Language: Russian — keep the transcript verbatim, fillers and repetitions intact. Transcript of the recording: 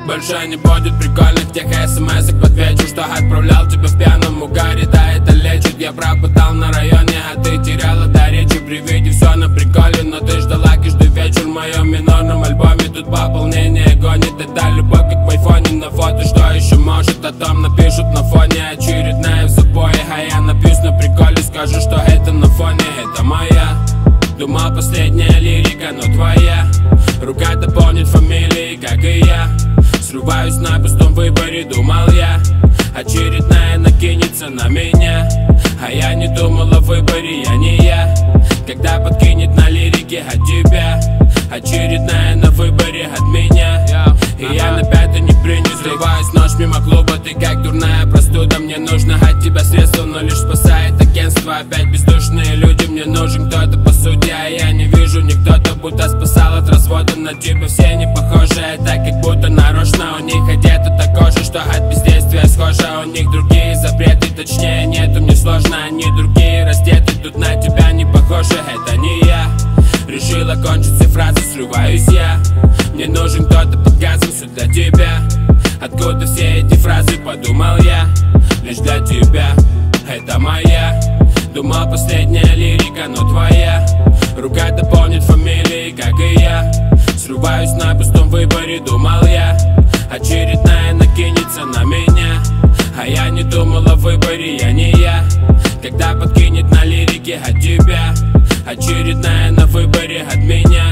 больше не будет прикольных тех смс-ок. Подвечу, что отправлял тебя в пьяном угаре. Да, это лечит, я пропадал на районе, а ты теряла до речи при виде все на приколе. Но ты ждала каждый вечер в моем минорном альбоме. Тут пополнение гонит, это любовь как в айфоне на фото. Что еще может, о том напишут на фоне. Очередная в запое, а я напьюсь на приколе. Скажу, что это на фоне, это моя. Думал, последняя лирика, но твоя рука дополнит фамилии, как и я. Срываюсь на пустом выборе, думал я. Очередная накинется на меня, а я не думал о выборе, я не я. Когда подкинет на лирике от тебя, очередная на выборе от меня. И я на пятый не принят. Срываюсь ночь мимо клуба, ты как дурная простуда. Мне нужно от тебя средства, но лишь спасает агентство. Опять бездушные люди, мне нужен кто-то по сути, а я не вижу никто-то, будто спасал от развода. На тебя все не похожи, так как будто нарочно. У них одето такое же, что от бездействия схоже. У них другие запреты, точнее нету, мне сложно. Они другие раздеты, тут на тебя не похожи, это не я. Решила кончить все фразы, срываюсь я. Мне нужен кто-то под газом, все для тебя. Откуда все эти фразы, подумал я. Лишь для тебя, это моя. Думал, последняя лирика, но твоя рука дополнит фамилии, как и я. Срываюсь на пустом выборе, думал я. Очередная накинется на меня, а я не думал о выборе, я не я. Когда подкинет на лирике от тебя, очередная на выборе от меня.